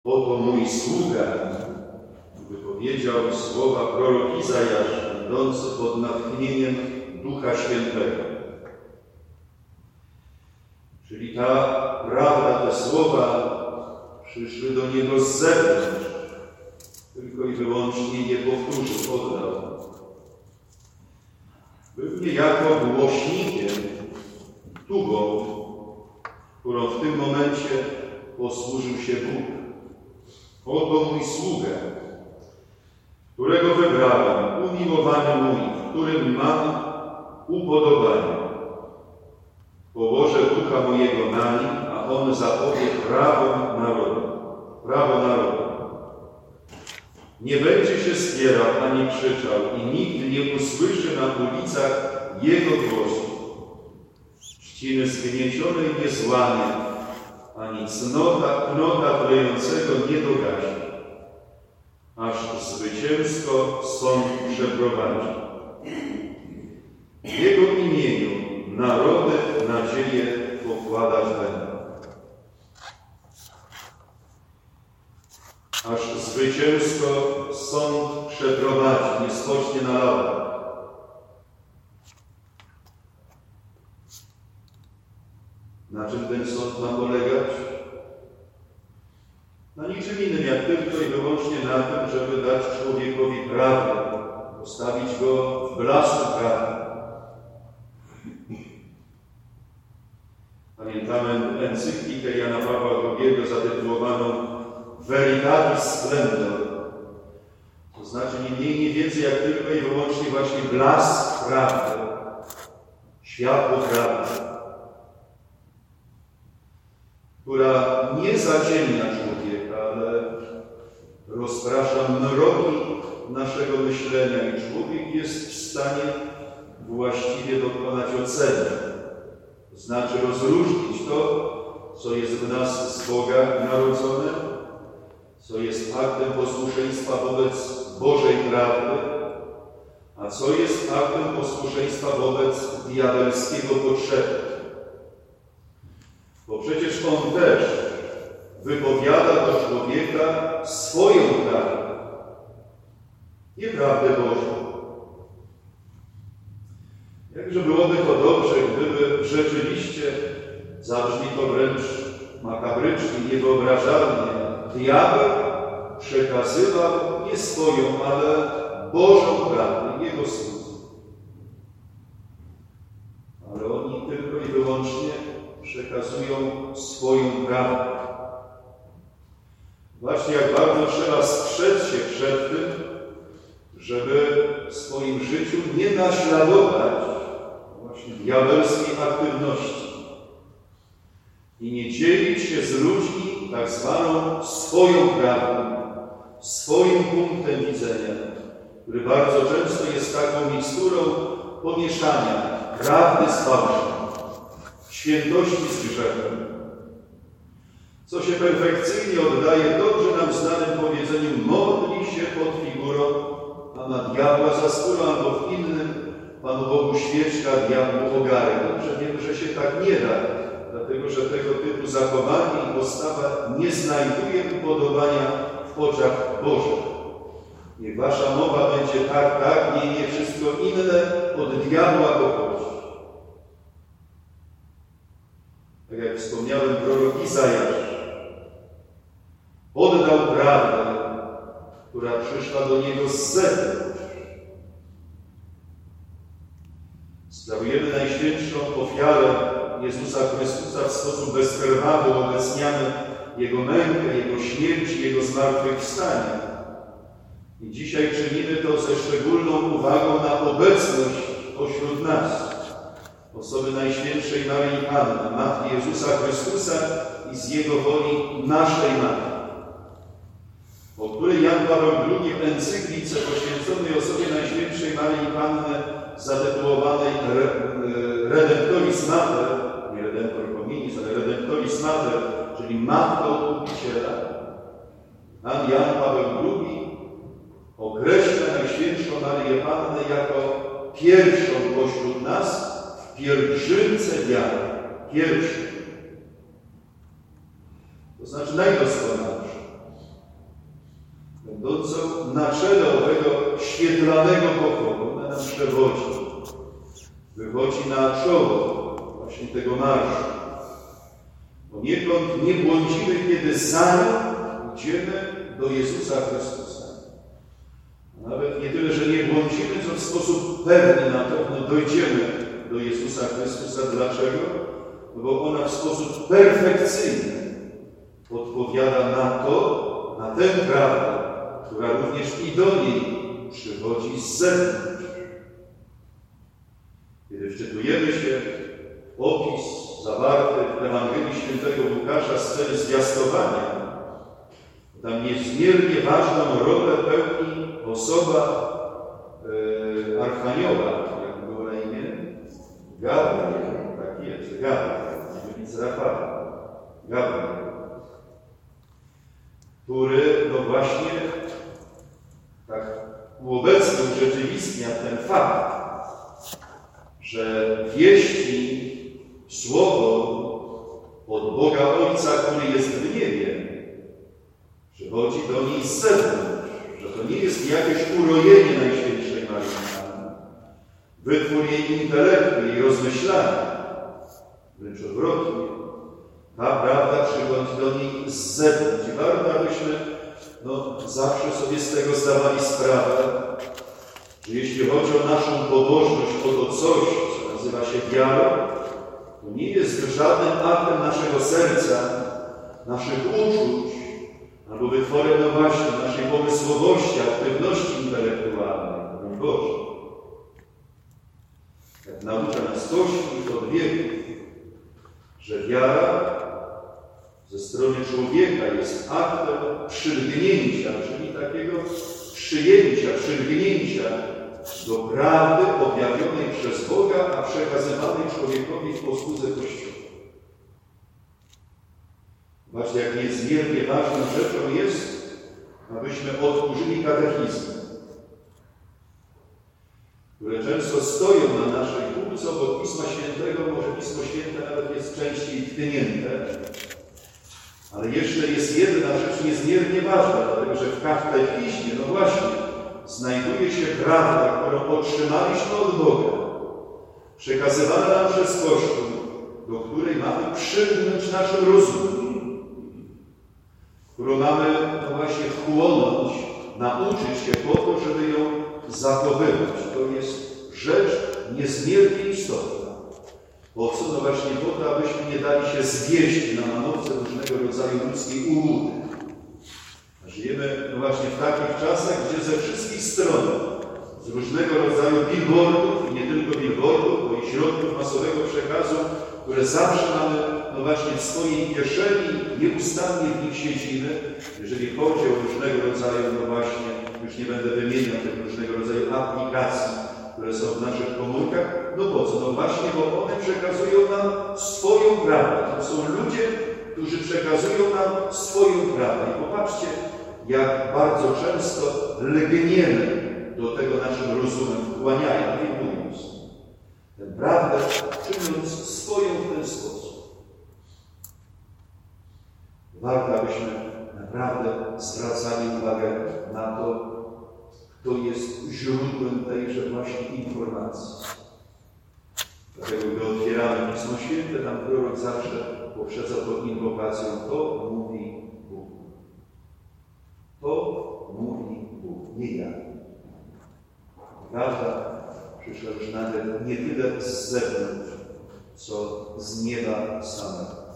Oto mój sługa, wypowiedział słowa prorok Izajasz, idący pod natchnieniem Ducha Świętego. Czyli ta prawda, te słowa przyszły do niego z zewnątrz, tylko i wyłącznie je powtórzył, oddał. Był niejako głośnikiem, tubą, którą w tym momencie posłużył się Bóg. Oto mój sługa, którego wybrałem, umiłowany mój, w którym mam upodobanie. Położę ducha mojego na nim, a on zapowie prawo narodu. Nie będzie się spierał ani krzyczał i nikt nie usłyszy na ulicach jego głosu. Trzciny zgniecionej nie złamie, ani knota klejącego nie dogasi, aż zwycięsko sąd przeprowadzi. W jego imieniu narody nadzieję pokładać będą. Aż zwycięsko sąd przeprowadzi, nie spocznie na lata. Na czym ten sąd ma polegać? Na niczym innym, jak tylko i wyłącznie na tym, żeby dać człowiekowi prawdę, postawić go w blasku prawdy. Pamiętamy encyklikę Jana Pawła II zatytułowaną Veritatis Splendor. To znaczy nie mniej, nie więcej, jak tylko i wyłącznie właśnie blask prawdy, światło prawdy, która nie zaciemnia człowieka, ale rozprasza mroki naszego myślenia i człowiek jest w stanie właściwie dokonać oceny. To znaczy rozróżnić to, co jest w nas z Boga narodzone, co jest aktem posłuszeństwa wobec Bożej prawdy, a co jest aktem posłuszeństwa wobec diabelskiego potrzeby. Bo przecież on też wypowiada do człowieka swoją prawdę, nie prawdę Bożą. Jakże byłoby to dobrze, gdyby rzeczywiście, zabrzmi to wręcz makabrycznie, niewyobrażalnie, diabeł przekazywał nie swoją, ale Bożą prawdę, jego słudzy. Ale oni tylko i wyłącznie przekazują swoją prawdę. Właśnie jak bardzo trzeba strzec się przed tym, żeby w swoim życiu nie naśladować właśnie diabelskiej aktywności i nie dzielić się z ludźmi tak zwaną swoją prawdą, swoim punktem widzenia, który bardzo często jest taką miksturą pomieszania prawdy z fałszem, świętości z grzechem, co się perfekcyjnie oddaje dobrze nam znanym powiedzeniu: modli się pod figurą Pana diabła za skórą, albo w innym Panu Bogu świeczka, diabłu ogarek. Dobrze wiemy, że się tak nie da, dlatego że tego typu zachowanie i postawa nie znajduje upodobania w oczach Bożych. Niech wasza mowa będzie tak, tak, nie wszystko inne od diabła pochodzi. Tak jak wspomniałem, prorok Izajasz oddał prawdę, która przyszła do niego z zewnątrz. Sprawujemy najświętszą ofiarę Jezusa Chrystusa w sposób bezkrwawy, obecniamy Jego mękę, Jego śmierć, Jego zmartwychwstanie. I dzisiaj czynimy to ze szczególną uwagą na obecność pośród nas osoby Najświętszej Maryi Panny, Matki Jezusa Chrystusa i z Jego woli naszej Matki, o której Jan Paweł II w encyklice poświęconej osobie Najświętszej Maryi Panny zatytułowanej Redemptoris Mater, nie Redemptor Hominis, ale Redemptoris Mater, czyli Matko Odkupiciela, Pan Jan Paweł II określa Najświętszą Maryję Pannę jako pierwszą pośród nas w pielgrzymce wiary. Pierwszą. To znaczy najdoskonalszą. będącą na czele owego świetlanego pokoju, ona nam przewodzi, wychodzi na czoło właśnie tego marszu. Poniekąd nie błądzimy, kiedy za nią idziemy do Jezusa Chrystusa. Nawet nie tyle, że nie błądzimy, co w sposób pewny na pewno dojdziemy do Jezusa Chrystusa. Dlaczego? Bo ona w sposób perfekcyjny odpowiada na tę prawdę, która również i do niej przychodzi z zewnątrz. Kiedy wczytujemy się w opis zawarty w Ewangelii Świętego Łukasza sceny zwiastowania, tam niezmiernie ważną rolę pełni osoba Archanioła, jak było na imię? Gabriel, tak jest, Gabriel, z Rafała. Gabriel, który no właśnie tak uobecnił, urzeczywistnia ten fakt, że wieści słowo od Boga Ojca, który jest w niebie, przychodzi do niej z zewnątrz, że to nie jest jakieś urojenie Najświętszej Maryi Panny, wytwór jej intelektu, jej rozmyślania, wręcz odwrotnie. Ta prawda przychodzi do niej z zewnątrz. I warto, abyśmy zawsze sobie z tego zdawali sprawę, że jeśli chodzi o naszą pobożność, o to coś, co nazywa się wiarą, to nie jest żadnym aktem naszego serca, naszych uczuć, albo wytworem, naszej pomysłowości, aktywności intelektualnej. Mój Boże. Jak naucza nas Kościół od wieków, że wiara ze strony człowieka jest aktem przylgnięcia, czyli takiego przyjęcia, przylgnięcia do prawdy objawionej przez Boga, a przekazywanej człowiekowi w posłudze Kościoła. Właśnie jak niezmiernie ważną rzeczą jest, abyśmy odkurzyli katechizmy, które często stoją na naszej półce obok Pisma Świętego. Może Pismo Święte nawet jest częściej wtynięte, ale jeszcze jest jedna rzecz niezmiernie ważna, dlatego że w katechizmie, znajduje się prawda, którą otrzymaliśmy od Boga, przekazywana nam przez Kościół, do której mamy przylgnąć naszym rozumem, którą mamy wchłonąć, nauczyć się po to, żeby ją zachowywać. To jest rzecz niezmiernie istotna. Po co? Właśnie po to, abyśmy nie dali się zwieść na manowce różnego rodzaju ludzkiej ułudy. Żyjemy w takich czasach, gdzie ze wszystkich stron, z różnego rodzaju billboardów, i nie tylko billboardów, bo i środków masowego przekazu, które zawsze mamy w swojej kieszeni, nieustannie w nich siedzimy, jeżeli chodzi o różnego rodzaju, już nie będę wymieniał tych różnego rodzaju aplikacji, które są w naszych komórkach. Po co? Bo one przekazują nam swoją prawdę. To są ludzie, którzy przekazują nam swoją prawdę. I popatrzcie, jak bardzo często lgniemy do tego naszym rozumem, wchłaniając, wyjmując tę prawdę, czyniąc swoją w ten sposób. Warto, abyśmy naprawdę zwracali uwagę na to, kto jest źródłem tejże właśnie informacji. Dlatego, gdy otwieramy Pismo Święte, tam prorok zawsze poprzedza to inwokacją: to mówi Bóg. To mówi Bóg, nie ja. Prawda przyszła już nawet nie tyle z zewnątrz, co z nieba samego.